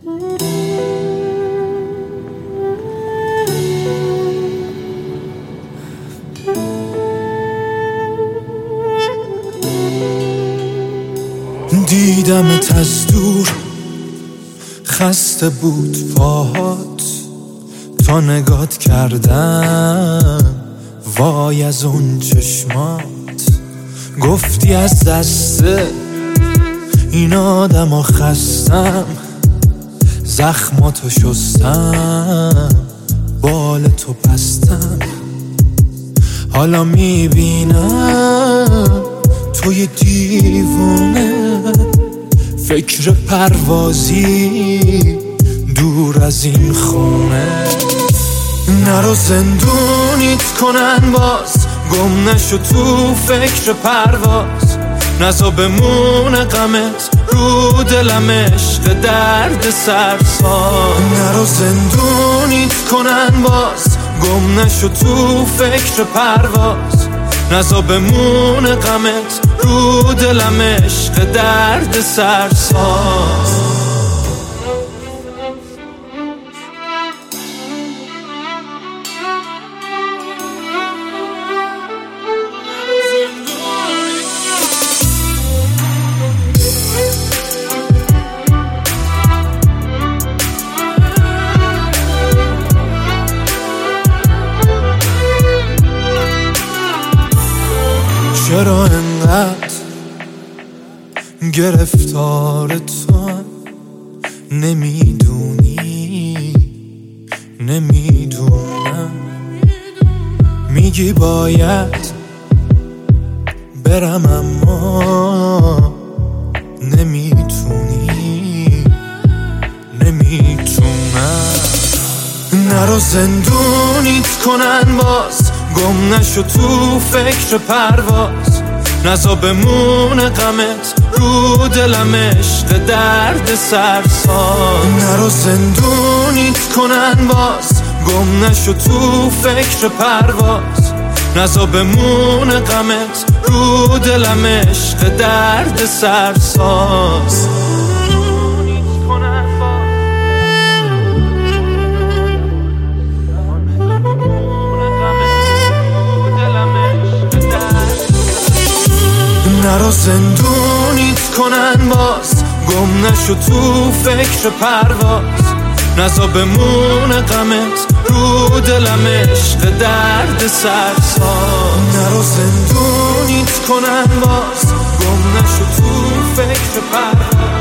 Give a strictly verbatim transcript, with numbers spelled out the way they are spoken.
دیدمت از دور، خسته بود پاهات، تا نگات کردم وای از اون چشمات. گفتی از دست این آدم ها خستم، زخماتو شستم، بال تو بستم. حالا میبینم توی دیوونه، فکر پروازی دور از این خونه. نرو زندونیت کنن باز، گم نشو تو فکر پرواز. نزا بمونه غمت رو دلم، عشق درد سرساز. نرو زندونیت کنن باز، گم نشو تو فکر پرواز. نزا بمونه غمت رو دلم، عشق درد سرساز. چرا انقدر گرفتار تو؟ نمیدونی نمیدونم. میگی باید برم اما نمیتونی نمیتونم. نرو زندونیت کنن باز، گم نشو تو فکر پرواز. نزا بمونه غمت رو دلم، عشق درد سرساز. نرو زندونیت کنن باز، گم نشو تو فکر پرواز. نزا بمونه غمت رو دلم، عشق درد سرساز. نرو زندونیت کنن باز، گم نشو تو فکر پرواز. نزا بمونه غمت رو دلم، عشق درد سرساز. نرو زندونیت کنن باز، گم نشو تو فکر پرواز.